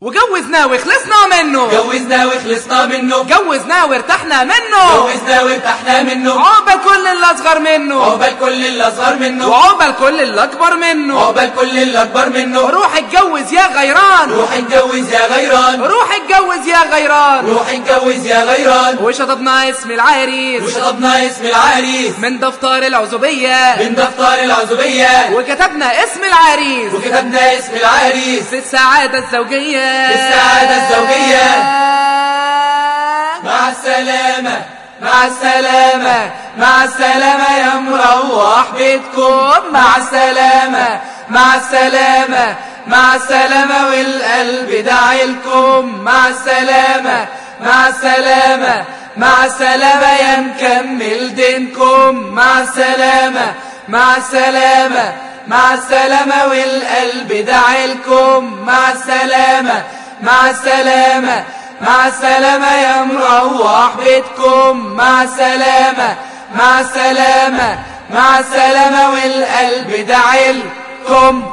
وجوزنا وخلصنا منه، جوزنا وخلصنا منه، جوزنا وارتحنا منه، جوزنا وارتحنا منه، عقبال كل اللي اصغر منه، عقبال كل اللي اصغر منه، وعقبال كل اللي اكبر منه، عقبال كل اللي اكبر منه. روح اتجوز يا غيران، روح اتجوز يا غيران، روح اتجوز يا غيران، روح اتجوز يا غيران. وشطبنا اسم العريس، وشطبنا اسم العريس من دفتر العزوبية، من دفتر العزوبية، وكتبنا اسم العريس، وكتبنا اسم العريس في السعادة الزوجية، في السعادة الزوجية. مع السلامة، مع السلامة، مع السلامة يا مروح بيتكم، مع السلامة، مع السلامة، مع السلامة والقلب داعيلكم، مع السلامة، مع السلامة، مع السلامة يا نكمل دينكم، مع السلامة، مع السلامة، مع السلامة والقلب داعيلكم، مع السلامة، مع السلامة، مع السلامة يا مروح بيتكم، مع السلامة، مع السلامة، مع السلامة والقلب داعيلكم.